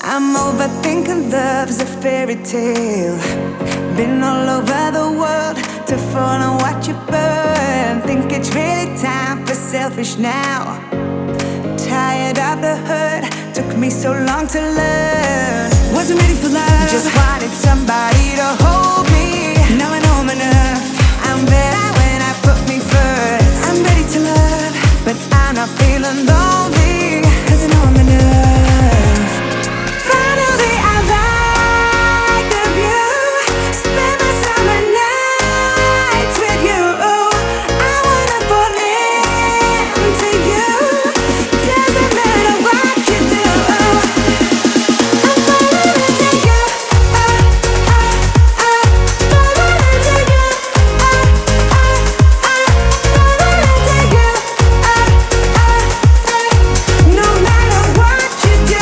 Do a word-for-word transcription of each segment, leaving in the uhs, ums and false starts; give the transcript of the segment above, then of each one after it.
I'm overthinking love's a fairy tale. Been all over the world to fall and watch it burn. Think it's really time for selfish now. Tired of the hurt, took me so long to learn. Wasn't ready for love, just wanted somebody to hold me. Now I know I'm enough, I'm better when I put me first. I'm ready to love, but I'm not feeling lonely, cause I know I'm enough. Finally I like the view, spend my summer nights with you. I wanna fall into you, doesn't matter what you do. I'm falling into you, oh, oh, oh, falling into you, oh, oh, oh, falling into you, oh, oh, oh, no matter what you do.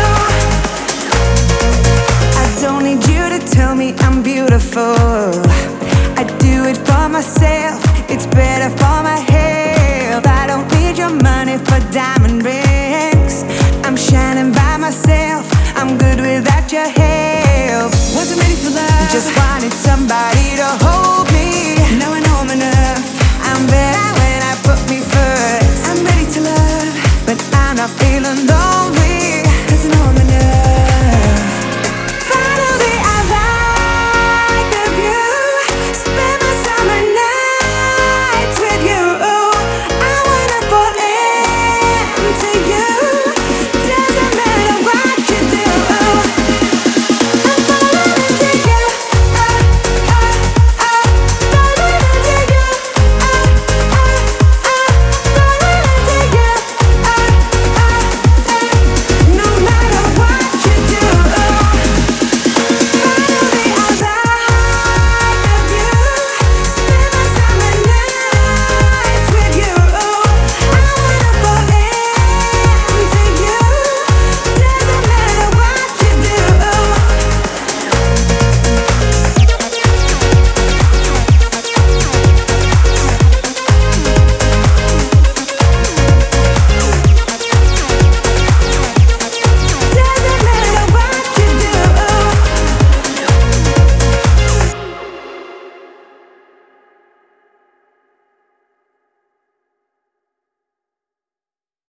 I don't need you to tell me I'm beautiful. I do it for myself, it's better for my health. I don't need your money for diamond rings. I'm shining by myself, I'm good without your help. Wasn't ready for love, just wanted somebody to hold me. Now I know I'm enough, I'm better when I put me first. I'm ready to love, but I'm not feeling lonely, cause I know I'm enough.